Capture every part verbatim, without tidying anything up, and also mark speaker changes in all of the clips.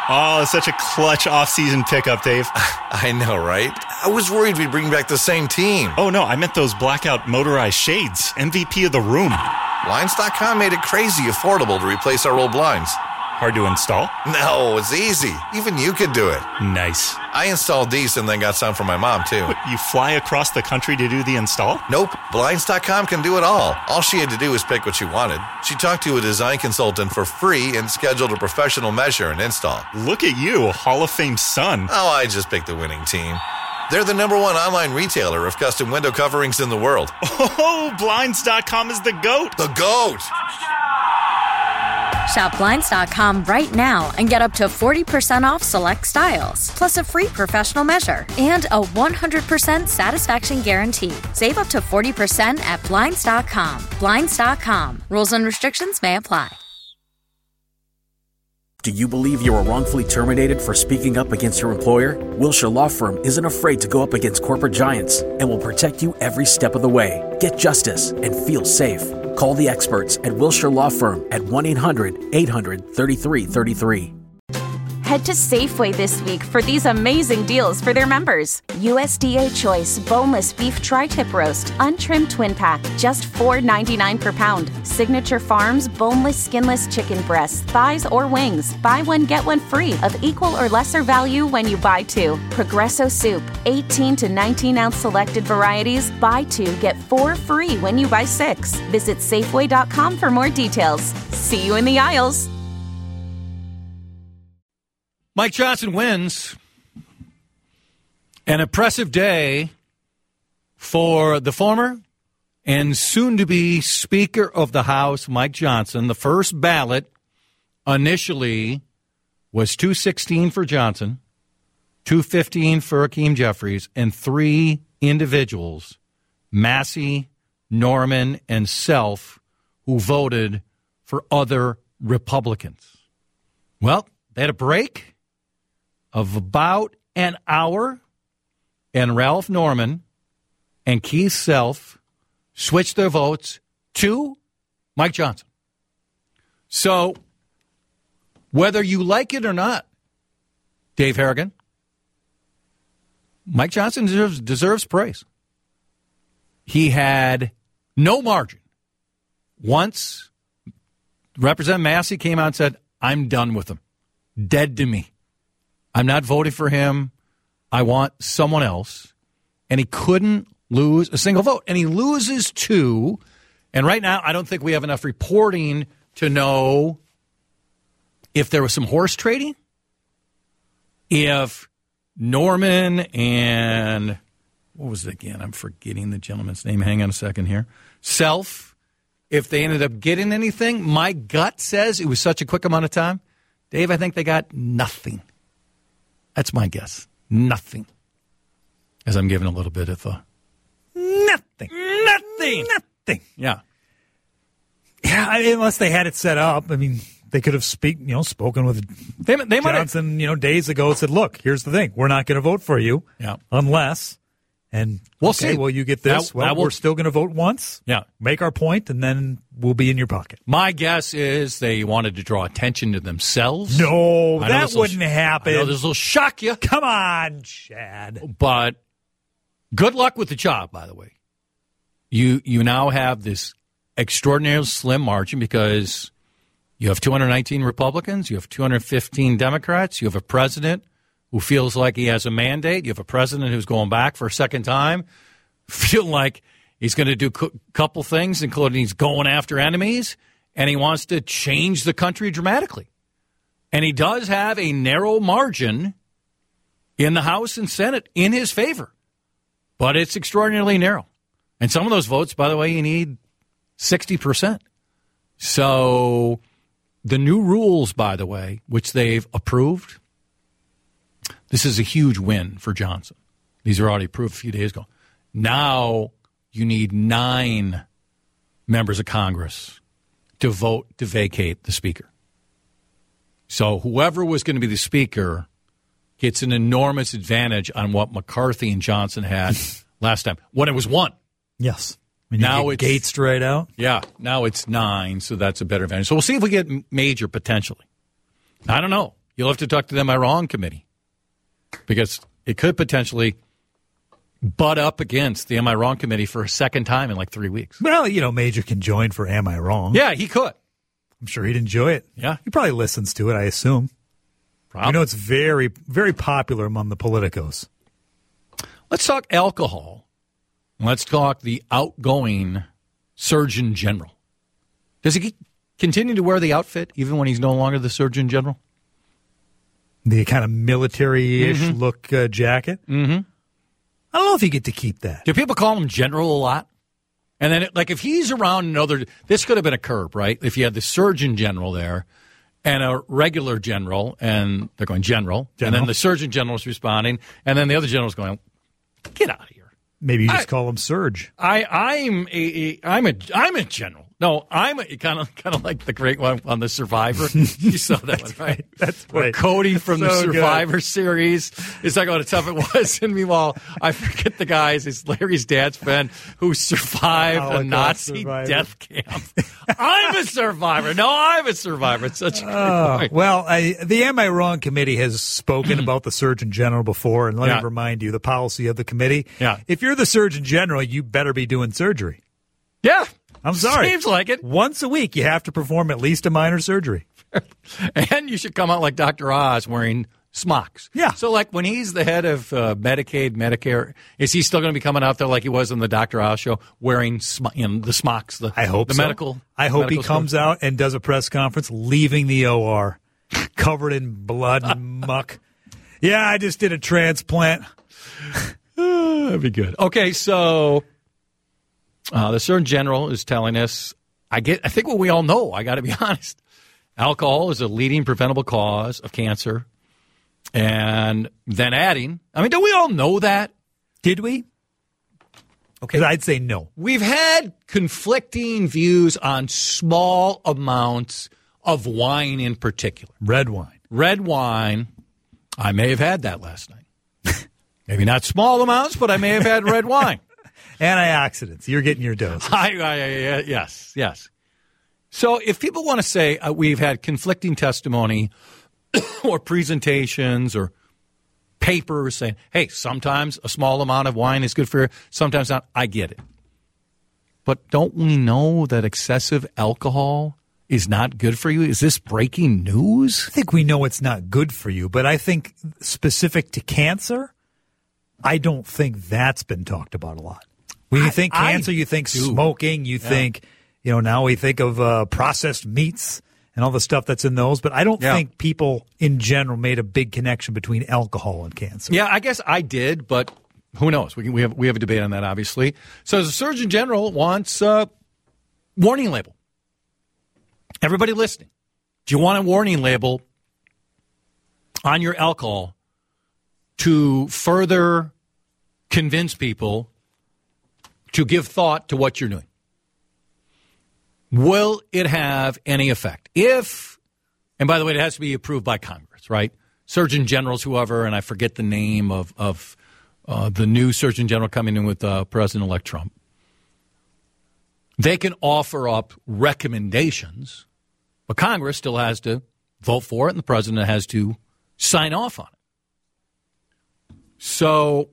Speaker 1: Oh, such a clutch off-season pickup, Dave.
Speaker 2: I know, right? I was worried we'd bring back the same team.
Speaker 1: Oh, no, I meant those blackout motorized shades. M V P of the room.
Speaker 2: Blinds dot com made it crazy affordable to replace our old blinds.
Speaker 1: Hard to install?
Speaker 2: No, it's easy. Even you could do it.
Speaker 1: Nice.
Speaker 2: I installed these and then got some for my mom, too.
Speaker 1: What, you fly across the country to do the install?
Speaker 2: Nope. Blinds dot com can do it all. All she had to do was pick what she wanted. She talked to a design consultant for free and scheduled a professional measure and install.
Speaker 1: Look at you, Hall of Fame son.
Speaker 2: Oh, I just picked the winning team. They're the number one online retailer of custom window coverings in the world.
Speaker 1: Oh, Blinds dot com is the GOAT.
Speaker 2: The GOAT!
Speaker 3: Shop Blinds dot com right now and get up to forty percent off select styles, plus a free professional measure and a one hundred percent satisfaction guarantee. Save up to forty percent at Blinds dot com. Blinds dot com. Rules and restrictions may apply.
Speaker 4: Do you believe you were wrongfully terminated for speaking up against your employer? Wilshire Law Firm isn't afraid to go up against corporate giants and will protect you every step of the way. Get justice and feel safe. Call the experts at Wilshire Law Firm at one eight hundred eight hundred thirty-three thirty-three.
Speaker 5: Head to Safeway this week for these amazing deals for their members. U S D A Choice Boneless Beef Tri-Tip Roast, Untrimmed Twin Pack, just four dollars and ninety-nine cents per pound. Signature Farms Boneless Skinless Chicken Breasts, Thighs, or Wings. Buy one, get one free of equal or lesser value when you buy two. Progresso Soup, eighteen to nineteen ounce selected varieties. Buy two, get four free when you buy six. Visit Safeway dot com for more details. See you in the aisles.
Speaker 6: Mike Johnson wins. An impressive day for the former and soon-to-be Speaker of the House, Mike Johnson. The first ballot initially was two sixteen for Johnson, two fifteen for Hakeem Jeffries, and three individuals, Massey, Norman, and Self, who voted for other Republicans. Well, they had a break of about an hour, and Ralph Norman and Keith Self switched their votes to Mike Johnson. So, whether you like it or not, Dave Harrigan, Mike Johnson deserves, deserves praise. He had no margin. Once Representative Massey came out and said, I'm done with him. Dead to me. I'm not voting for him. I want someone else. And he couldn't lose a single vote. And he loses two. And right now, I don't think we have enough reporting to know if there was some horse trading, if Norman and, what was it again? I'm forgetting the gentleman's name. Hang on a second here. Self, if they ended up getting anything. My gut says it was such a quick amount of time. Dave, I think they got nothing. That's my guess. Nothing. As I'm giving a little bit of a nothing. Nothing. Nothing. Yeah.
Speaker 7: Yeah, I mean, unless they had it set up. I mean, they could have speak, you know, spoken with
Speaker 6: they, they
Speaker 7: Johnson, have, you know, days ago and said, look, here's the thing. We're not going to vote for you
Speaker 6: yeah.
Speaker 7: unless, and
Speaker 6: we'll
Speaker 7: okay,
Speaker 6: see.
Speaker 7: well, you get this.
Speaker 6: That,
Speaker 7: well,
Speaker 6: that will,
Speaker 7: we're still going to vote once.
Speaker 6: Yeah.
Speaker 7: Make our point, and then we'll be in your pocket.
Speaker 6: My guess is they wanted to draw attention to themselves.
Speaker 7: No,
Speaker 6: I
Speaker 7: that wouldn't
Speaker 6: will,
Speaker 7: happen.
Speaker 6: I know this will shock you.
Speaker 7: Come on, Chad.
Speaker 6: But good luck with the job, by the way. You you now have this extraordinarily slim margin because you have two hundred nineteen Republicans, you have two hundred fifteen Democrats, you have a president who feels like he has a mandate, you have a president who's going back for a second time, feeling like he's going to do a couple things, including he's going after enemies, and he wants to change the country dramatically. And he does have a narrow margin in the House and Senate in his favor, but it's extraordinarily narrow. And some of those votes, by the way, you need sixty percent. So the new rules, by the way, which they've approved, this is a huge win for Johnson. These are already approved a few days ago. Now you need nine members of Congress to vote to vacate the speaker. So whoever was going to be the speaker gets an enormous advantage on what McCarthy and Johnson had last time when it was one.
Speaker 7: Yes.
Speaker 6: When you now it's
Speaker 7: Gates straight out.
Speaker 6: Yeah. Now it's nine, so that's a better advantage. So we'll see if we get major potentially. I don't know. you'll have to talk to the Am I Wrong committee because it could potentially butt up against the Am I Wrong committee for a second time in like three weeks.
Speaker 7: Well, you know, Major can join for Am I Wrong?
Speaker 6: Yeah, he could.
Speaker 7: I'm sure he'd enjoy it.
Speaker 6: Yeah.
Speaker 7: He probably listens to it, I assume.
Speaker 6: Probably.
Speaker 7: You know, it's very, very popular among the politicos.
Speaker 6: Let's talk alcohol. Let's talk the outgoing Surgeon General. Does he continue to wear the outfit even when he's no longer the Surgeon General?
Speaker 7: The kind of military-ish
Speaker 6: Mm-hmm.
Speaker 7: look uh, jacket?
Speaker 6: Mm-hmm.
Speaker 7: I don't know if you get to keep that.
Speaker 6: Do people call him General a lot? And then, it, like, if he's around another, this could have been a curb, right? If you had the Surgeon General there and a regular general, and they're going General,
Speaker 7: General.
Speaker 6: and then the Surgeon General's responding, and then the other general's going, get out of here.
Speaker 7: Maybe you just
Speaker 6: I-
Speaker 7: call him Surge.
Speaker 6: I, I'm a, a, I'm a, I'm a general. No, I'm a, kind of, kind of like the great one on the Survivor. You saw that one, right?
Speaker 7: That's
Speaker 6: Where
Speaker 7: right.
Speaker 6: Cody from the
Speaker 7: So good.
Speaker 6: Survivor series is talking about how tough it was, and meanwhile, I forget the guys. It's Larry's dad's friend who survived a
Speaker 7: Holocaust
Speaker 6: Nazi
Speaker 7: survivor.
Speaker 6: death camp. I'm a survivor. No, I'm a survivor. It's such a great
Speaker 7: Oh,
Speaker 6: point.
Speaker 7: well, I, the Am I Wrong committee has spoken about the Surgeon General before, and let
Speaker 6: Yeah.
Speaker 7: me remind you the policy of the committee.
Speaker 6: Yeah.
Speaker 7: If you're the Surgeon General, you better be doing surgery.
Speaker 6: Yeah,
Speaker 7: I'm sorry.
Speaker 6: Seems like it.
Speaker 7: Once a week, you have to perform at least a minor surgery.
Speaker 6: And you should come out like Doctor Oz wearing smocks.
Speaker 7: Yeah.
Speaker 6: So, like, when he's the head of uh, Medicaid, Medicare, is he still going to be coming out there like he was in the Doctor Oz show, wearing sm- you know, the smocks? The,
Speaker 7: I hope
Speaker 6: the
Speaker 7: so.
Speaker 6: medical.
Speaker 7: I hope he
Speaker 6: medical
Speaker 7: comes
Speaker 6: stuff?
Speaker 7: out and does a press conference leaving the O R covered in blood and muck. Yeah, I just did a transplant.
Speaker 6: Uh, that'd be good. Okay, so uh, the Surgeon General is telling us. I get. I think what we all know. I got to be honest. Alcohol is a leading preventable cause of cancer, and then adding. I mean, don't we all know that?
Speaker 7: Did we? Okay, I'd say no.
Speaker 6: We've had conflicting views on small amounts of wine in particular.
Speaker 7: Red wine.
Speaker 6: Red wine, I may have had that last night. Maybe not small amounts, but I may have had red wine.
Speaker 7: Antioxidants. You're getting your dose.
Speaker 6: I, I, I, yes, yes. So if people want to say uh, we've had conflicting testimony or presentations or papers saying, hey, sometimes a small amount of wine is good for you, sometimes not, I get it. But don't we know that excessive alcohol is not good for you? Is this breaking news?
Speaker 7: I think we know it's not good for you, but I think specific to cancer, I don't think that's been talked about a lot. When you
Speaker 6: I-
Speaker 7: think
Speaker 6: I
Speaker 7: cancer, you think
Speaker 6: do.
Speaker 7: smoking, you think, you know, now we think of uh, processed meats and all the stuff that's in those, but I don't
Speaker 6: Yeah.
Speaker 7: think people in general made a big connection between alcohol and cancer.
Speaker 6: Yeah, I guess I did, but who knows? We can, we have we have a debate on that, obviously. So the Surgeon General wants a warning label. Everybody listening, do you want a warning label on your alcohol to further convince people to give thought to what you're doing? Will it have any effect? If, and by the way, it has to be approved by Congress, right? Surgeon Generals, whoever, and I forget the name of, of uh, the new Surgeon General coming in with uh, President-elect Trump. They can offer up recommendations, but Congress still has to vote for it, and the president has to sign off on it. So,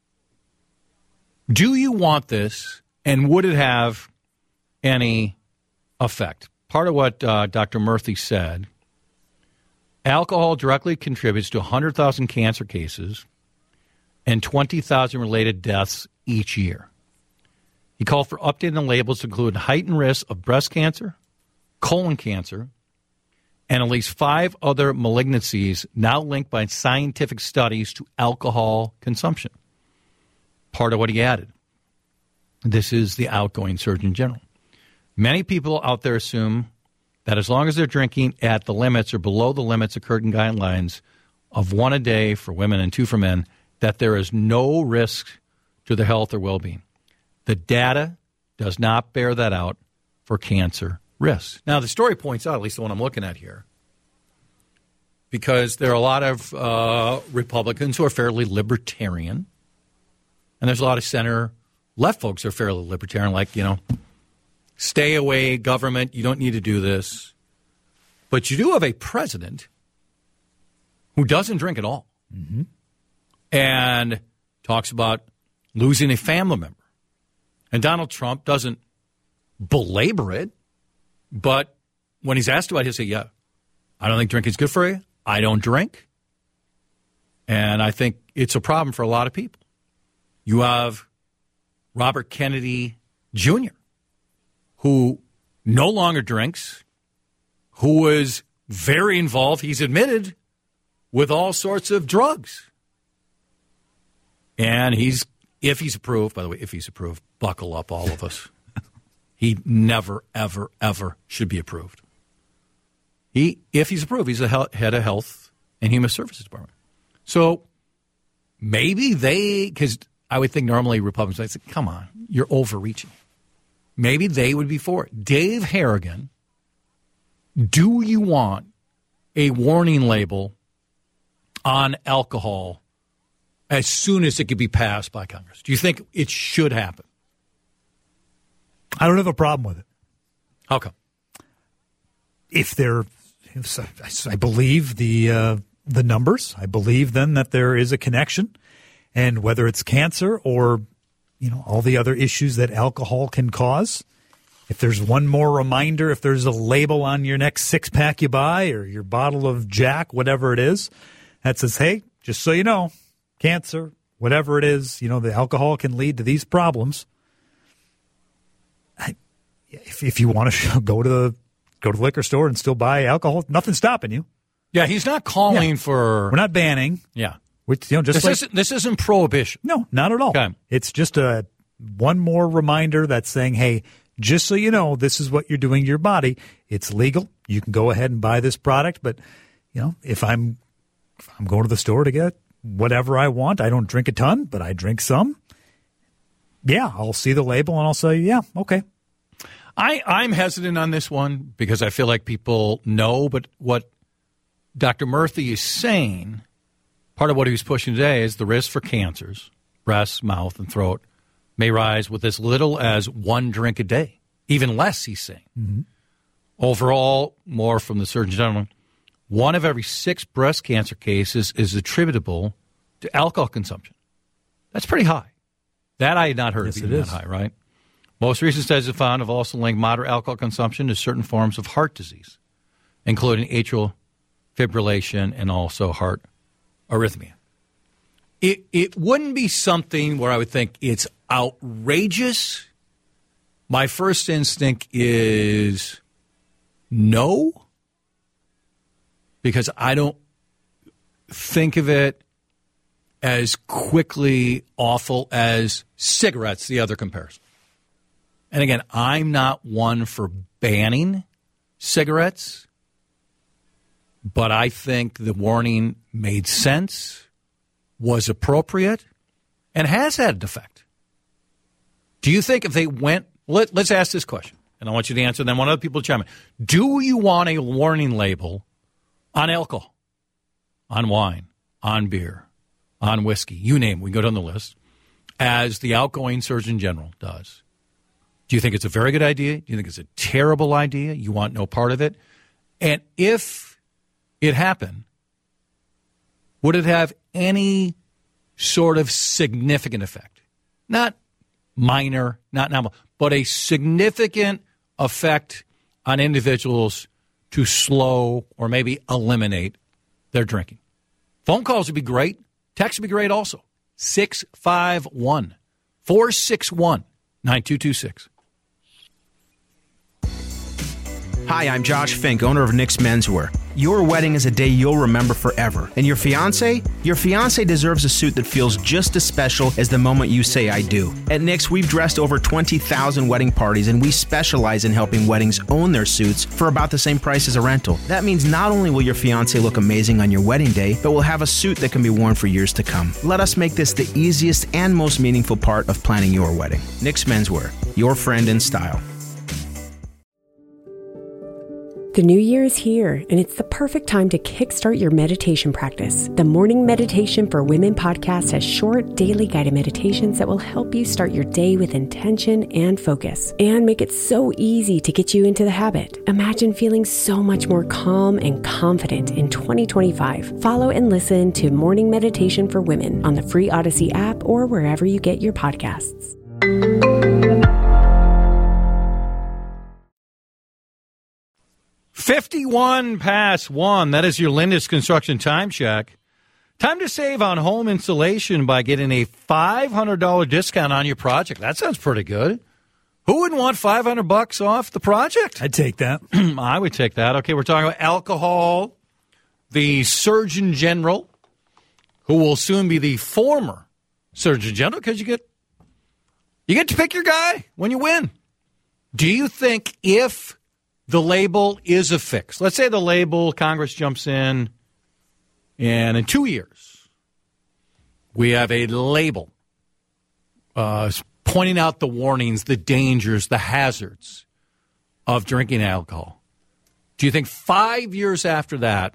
Speaker 6: do you want this, and would it have any effect? Part of what uh, Doctor Murthy said, alcohol directly contributes to one hundred thousand cancer cases and twenty thousand related deaths each year. He called for updating the labels to include heightened risk of breast cancer, colon cancer, and at least five other malignancies now linked by scientific studies to alcohol consumption. Part of what he added. This is the outgoing Surgeon General. Many people out there assume that as long as they're drinking at the limits or below the limits of current guidelines of one a day for women and two for men, that there is no risk to their health or well-being. The data does not bear that out for cancer risks. Now, the story points out, at least the one I'm looking at here, because there are a lot of uh, Republicans who are fairly libertarian, and there's a lot of center-left folks who are fairly libertarian, like, you know, stay away, government, you don't need to do this. But you do have a president who doesn't drink at all,
Speaker 7: mm-hmm.
Speaker 6: and talks about losing a family member. And Donald Trump doesn't belabor it, but when he's asked about it, he'll say, yeah, I don't think drinking's good for you. I don't drink. And I think it's a problem for a lot of people. You have Robert Kennedy Junior, who no longer drinks, who was very involved, he's admitted, with all sorts of drugs. And he's, if he's approved, by the way, if he's approved, buckle up, all of us. He never, ever, ever should be approved. He, if he's approved, he's a head of Health and Human Services Department. So maybe they, because I would think normally Republicans would say, come on, you're overreaching. Maybe they would be for it. Dave Harrigan, do you want a warning label on alcohol as soon as it could be passed by Congress? Do you think it should happen?
Speaker 7: I don't have a problem with it.
Speaker 6: How come?
Speaker 7: If they're, if I believe the uh, the numbers, I believe then that there is a connection, and whether it's cancer or, you know, all the other issues that alcohol can cause. If there's one more reminder, if there's a label on your next six pack you buy or your bottle of Jack, whatever it is, that says, hey, just so you know, cancer, whatever it is, you know, the alcohol can lead to these problems. I, if, if you want to go to the go to the liquor store and still buy alcohol, nothing's stopping you.
Speaker 6: Yeah, he's not calling
Speaker 7: yeah.
Speaker 6: for.
Speaker 7: We're not banning.
Speaker 6: Yeah,
Speaker 7: which, you know, just
Speaker 6: this
Speaker 7: like,
Speaker 6: isn't this isn't prohibition.
Speaker 7: No, not at all.
Speaker 6: Okay.
Speaker 7: It's just a one more reminder that's saying, hey, just so you know, this is what you're doing to your body. It's legal. You can go ahead and buy this product, but you know, if I'm if I'm going to the store to get whatever I want, I don't drink a ton, but I drink some. Yeah, I'll see the label and I'll say, yeah, okay.
Speaker 6: I, I'm hesitant on this one because I feel like people know, but what Doctor Murthy is saying, part of what he was pushing today is the risk for cancers, breast, mouth, and throat may rise with as little as one drink a day, even less, he's saying.
Speaker 7: Mm-hmm.
Speaker 6: Overall, more from the Surgeon General, one of every six breast cancer cases is attributable to alcohol consumption. That's pretty high. That I had not heard
Speaker 7: yes,
Speaker 6: being
Speaker 7: it
Speaker 6: that
Speaker 7: is.
Speaker 6: high, right? Most recent studies have found have also linked moderate alcohol consumption to certain forms of heart disease, including atrial fibrillation and also heart arrhythmia. It it wouldn't be something where I would think it's outrageous. My first instinct is no, because I don't think of it as quickly awful as cigarettes, the other comparison. And again, I'm not one for banning cigarettes, but I think the warning made sense, was appropriate, and has had an effect. Do you think if they went, let, let's ask this question, and I want you to answer, and then one other people chime in. Do you want a warning label on alcohol, on wine, on beer, on whiskey, you name it, we can go down the list, as the outgoing Surgeon General does? Do you think it's a very good idea? Do you think it's a terrible idea? You want no part of it? And if it happened, would it have any sort of significant effect? Not minor, not normal, but a significant effect on individuals to slow or maybe eliminate their drinking. Phone calls would be great. Text would be great also. six five one, four six one, nine two two six.
Speaker 8: Hi, I'm Josh Fink, owner of Nick's Menswear. Your wedding is a day you'll remember forever. And your fiancé? Your fiancé deserves a suit that feels just as special as the moment you say I do. At Nick's, we've dressed over twenty thousand wedding parties, and we specialize in helping weddings own their suits for about the same price as a rental. That means not only will your fiancé look amazing on your wedding day, but will have a suit that can be worn for years to come. Let us make this the easiest and most meaningful part of planning your wedding. Nick's Menswear, your friend in style.
Speaker 9: The new year is here, and it's the perfect time to kickstart your meditation practice. The Morning Meditation for Women podcast has short, daily guided meditations that will help you start your day with intention and focus, and make it so easy to get you into the habit. Imagine feeling so much more calm and confident in twenty twenty-five. Follow and listen to Morning Meditation for Women on the free Odyssey app or wherever you get your podcasts.
Speaker 6: fifty-one past one. That is your Lindus Construction time check. Time to save on home insulation by getting a five hundred dollars discount on your project. That sounds pretty good. Who wouldn't want five hundred bucks off the project?
Speaker 7: I'd take that.
Speaker 6: I would take that. Okay, we're talking about alcohol. The Surgeon General, who will soon be the former Surgeon General, because you get you get to pick your guy when you win. Do you think if the label is a fix, let's say the label, Congress jumps in, and in two years, we have a label uh, pointing out the warnings, the dangers, the hazards of drinking alcohol. Do you think five years after that,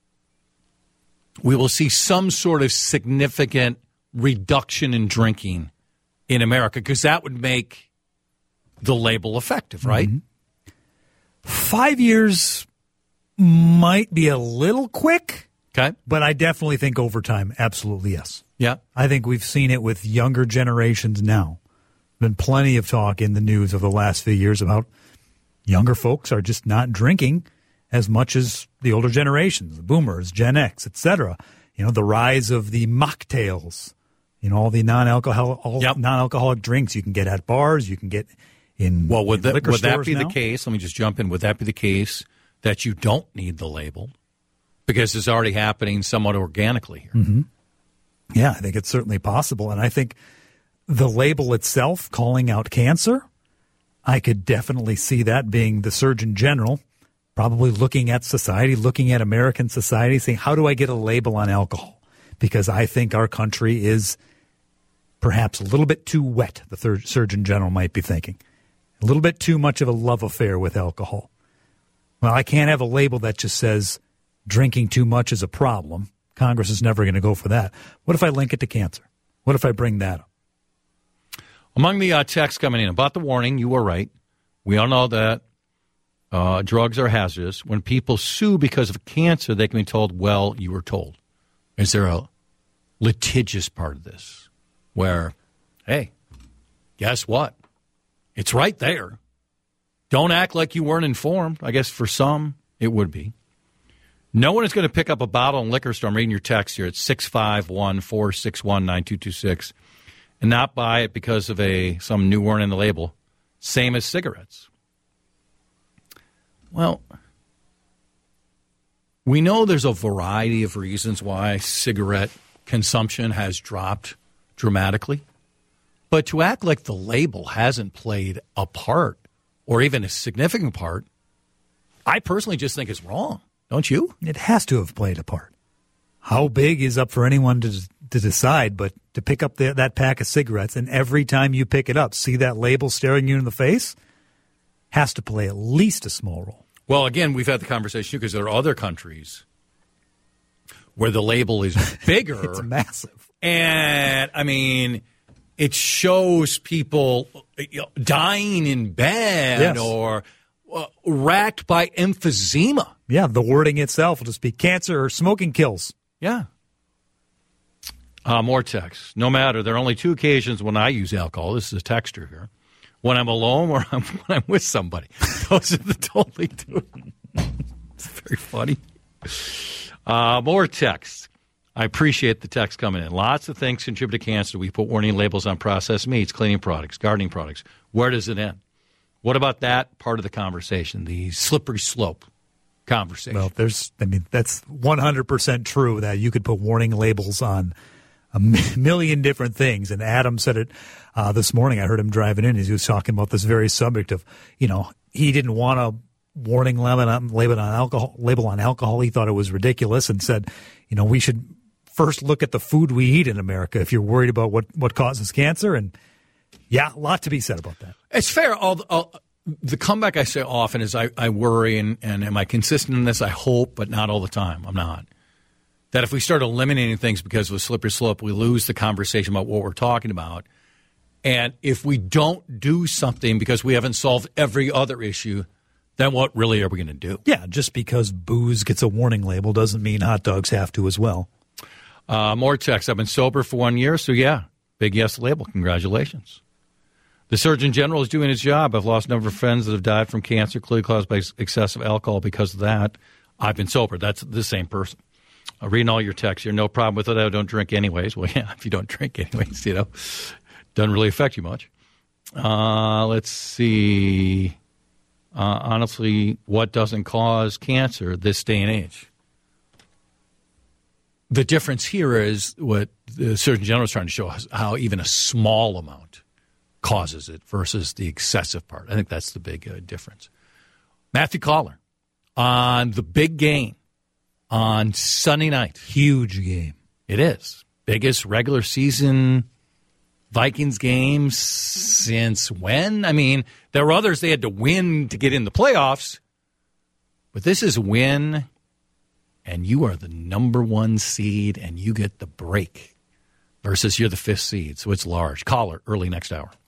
Speaker 6: we will see some sort of significant reduction in drinking in America? Because that would make the label effective, right?
Speaker 7: Mm-hmm. Five years might be a little quick,
Speaker 6: okay,
Speaker 7: but I definitely think over time, absolutely yes.
Speaker 6: Yeah.
Speaker 7: I think we've seen it with younger generations now. Been plenty of talk in the news over the last few years about younger folks are just not drinking as much as the older generations, the boomers, Gen X, et cetera. You know, the rise of the mocktails, you know, all the non-alcohol, all
Speaker 6: yep.
Speaker 7: non-alcoholic drinks you can get at bars, you can get in
Speaker 6: Well, would,
Speaker 7: in
Speaker 6: that,
Speaker 7: liquor
Speaker 6: would that
Speaker 7: stores
Speaker 6: be
Speaker 7: now.
Speaker 6: the case? Let me just jump in. Would that be the case that you don't need the label because it's already happening somewhat organically here?
Speaker 7: Mm-hmm. Yeah, I think it's certainly possible. And I think the label itself, calling out cancer, I could definitely see that being the Surgeon General probably looking at society, looking at American society, saying, how do I get a label on alcohol? Because I think our country is perhaps a little bit too wet, the third Surgeon General might be thinking. A little bit too much of a love affair with alcohol. Well, I can't have a label that just says drinking too much is a problem. Congress is never going to go for that. What if I link it to cancer? What if I bring that up?
Speaker 6: Among the uh, texts coming in about the warning, you were right. We all know that uh, drugs are hazardous. When people sue because of cancer, they can be told, well, you were told. Is there a litigious part of this where, hey, guess what? It's right there. Don't act like you weren't informed. I guess for some, it would be. No one is going to pick up a bottle in liquor store. I'm reading your text here. It's six five one, four six one, nine two two six. And not buy it because of a some new warning in the label. Same as cigarettes. Well, we know there's a variety of reasons why cigarette consumption has dropped dramatically. But to act like the label hasn't played a part, or even a significant part, I personally just think is wrong. Don't you?
Speaker 7: It has to have played a part. How big is up for anyone to to decide, but to pick up the, that pack of cigarettes and every time you pick it up, see that label staring you in the face, has to play at least a small role.
Speaker 6: Well, again, we've had the conversation because there are other countries where the label is bigger.
Speaker 7: It's massive.
Speaker 6: And, I mean, it shows people you know, dying in bed
Speaker 7: yes.
Speaker 6: or uh, racked by emphysema.
Speaker 7: Yeah, the wording itself will just be cancer or smoking kills.
Speaker 6: Yeah. Uh, more texts. No matter. There are only two occasions when I use alcohol. This is a texter here. When I'm alone or I'm, when I'm with somebody. Those are the totally two. It's very funny. Uh, more texts. I appreciate the text coming in. Lots of things contribute to cancer. We put warning labels on processed meats, cleaning products, gardening products. Where does it end? What about that part of the conversation, the slippery slope conversation?
Speaker 7: Well, there's, I mean, that's one hundred percent true that you could put warning labels on a million different things. And Adam said it uh, this morning. I heard him driving in. He was talking about this very subject of, you know, he didn't want a warning label on, label on alcohol. Label on alcohol. He thought it was ridiculous and said, you know, we should first look at the food we eat in America if you're worried about what, what causes cancer. And yeah, a lot to be said about that.
Speaker 6: It's fair. All, all, the comeback I say often is I, I worry, and, and am I consistent in this? I hope, but not all the time. I'm not. That if we start eliminating things because of a slippery slope, we lose the conversation about what we're talking about. And if we don't do something because we haven't solved every other issue, then what really are we going to do?
Speaker 7: Yeah, just because booze gets a warning label doesn't mean hot dogs have to as well.
Speaker 6: Uh, more text. I've been sober for one year, so yeah, big yes label. Congratulations. The Surgeon General is doing his job. I've lost a number of friends that have died from cancer, clearly caused by excessive alcohol because of that. I've been sober. That's the same person. I'm reading all your texts here. No problem with it. I don't drink anyways. Well, yeah, if you don't drink anyways, you know, doesn't really affect you much. Uh, let's see. Uh, honestly, what doesn't cause cancer this day and age? The difference here is what the Surgeon General is trying to show us, how even a small amount causes it versus the excessive part. I think that's the big uh, difference. Matthew Collar on the big game on Sunday night.
Speaker 7: Huge game.
Speaker 6: It is. Biggest regular season Vikings game since when? I mean, there were others they had to win to get in the playoffs, but this is win, and you are the number one seed, and you get the break versus you're the fifth seed, so it's large. Collar early next hour.